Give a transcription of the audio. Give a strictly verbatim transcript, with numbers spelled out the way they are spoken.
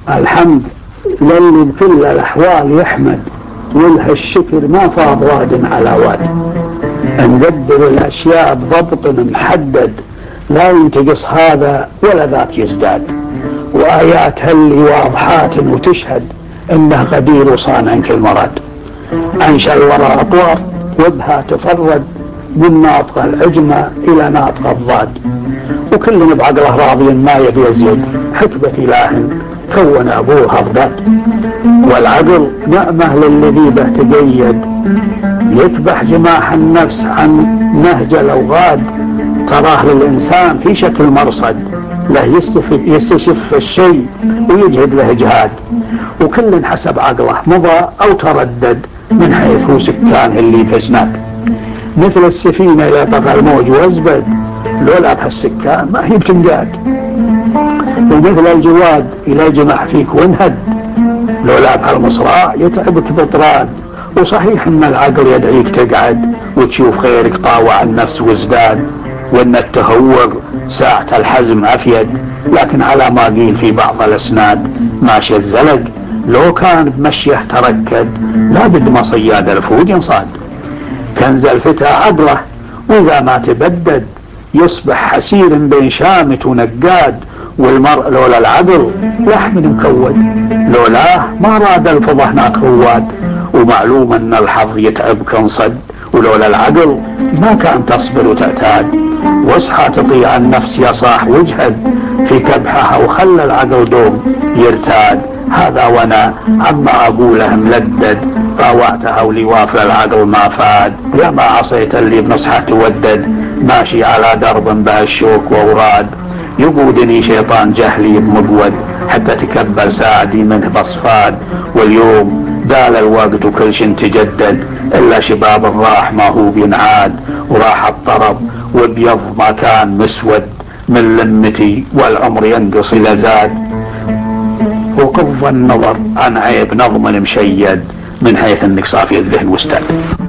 الحمد للي بكل الأحوال يحمد، وله الشكر ما فاض واد على واد. نقدر الأشياء بضبط محدد، لا ينتقص هذا ولا ذاك يزداد. وآياتها اللي واضحات وتشهد إنه قدير وصانع كل مراد. أنشأ الورى أطوار وبها تفرد، من ناطق العجمة إلى ناطق الضاد. وكل بعقله راضي ما يبي يزيد، حكمة إله كون أبوه أضداد. والعقل نعمة للذي به تقيد، يكبح جماح النفس عن نهج الأوغاد. تراه للإنسان في شكل مرصد، له يستشف الشيء ويجهد له جهاد. وكل حسب عقله مضى أو تردد، من حيث هو سكان اللي بإسناد. مثل السفينة إذا طفى الموج وازبد، لولا بهالسكان ما هي بتنقاد. ومثل الجواد إذا جمح فيك وانهد، لولا بهالمصراع يتعبك بطراد. وصحيح ان العقل يدعيك تقعد وتشوف خيرك طاوع النفس وازداد، وان التهور ساعة الحزم افيد. لكن على ما قيل في بعض الاسناد، ماشي الزلق لو كان بمشيه تركد، لا بد ما صياد الفود ينصاد. كنز الفتى عقله واذا ما تبدد، يصبح حسير بين شامت ونقاد. والمرء لولا العقل لحم مكود، لولاه ما راد الفضة هناك رواد. ومعلوم ان الحظ يتعب كنصد، ولولا العقل ما كان تصبر وتعتاد. واصحى تطيع النفس يا صاح واجهد في كبحها، وخلى العقل دوم يرتاد. هذا وانا عما اقوله ملدد، طاوعتها ولوافل العقل ما فاد. يا ما عصيت اللي بنصحه تودد، ماشي على درب به الشوك واوراد. يقودني شيطان جهلي بمقود، حتى تكبل ساعدي منه بصفاد. واليوم دال الوقت وكل شي تجدد، الا شباب الراح ما هو بينعاد. وراح الطرب وابيض ما كان مسود، من لمتي والعمر ينقص الى زاد. وقض النظر عن عيب نظم مشيد، من حيث انك صافي الذهن واستاد.